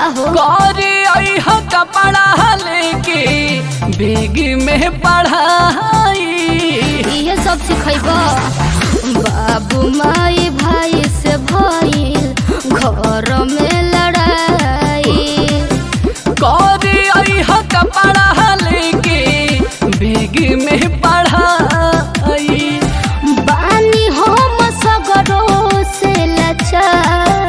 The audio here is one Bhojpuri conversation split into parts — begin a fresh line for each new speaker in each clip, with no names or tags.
का हो
करे आई ह कपड़ा लेके बेग में पढ़ाई
ये सब सिखेब बाबू माई भाई से भइल घर में लड़ाई
करे आई ह कपड़ा लेके बेग में पढ़ाई
बानी हम सगरो से लाचार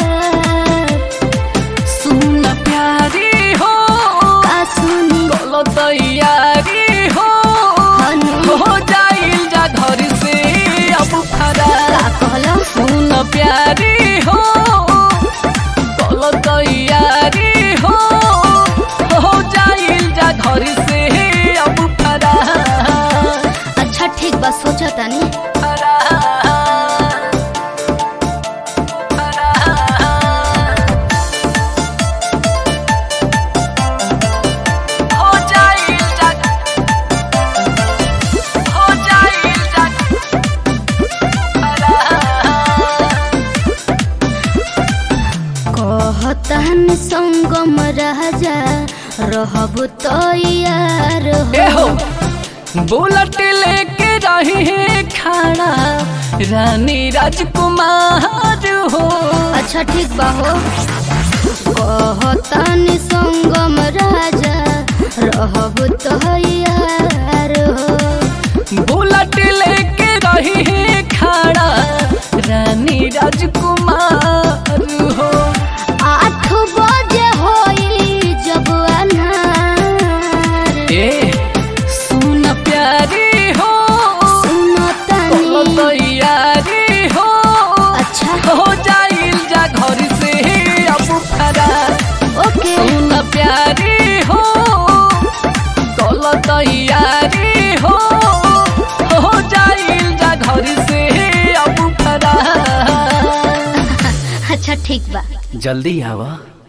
सुन प्यारी हो
का सुनी
बोलो तैयारी हो हो जाइल जा घर से अब फरार
का कहला
सुन प्यारी हो बोलो तैयारी हो जाइल जा घर से अब फरार
अच्छा ठीक बा सोचा तानी कहतन संगम राजा रहब तैयार हो
बुलेट लेके रही है खाना रानी राजकुमार हो
अच्छा ठीक बा हो कहतन संगम राजा रहब तैयार हो
बुलेट लेके रही है खाना रानी राजकुमार हो
8 बजे होई जब अन्हार
ए सुन प्यारी हो
सुनो
बोलो
तनी
तैयारी हो
अच्छा
हो जाइल जा घर से अब फरार
ओके
सुन प्यारी हो बोलो तैयारी हो जाइल जा घर से अब फरार
अच्छा ठीक बा
जल्दी आवा।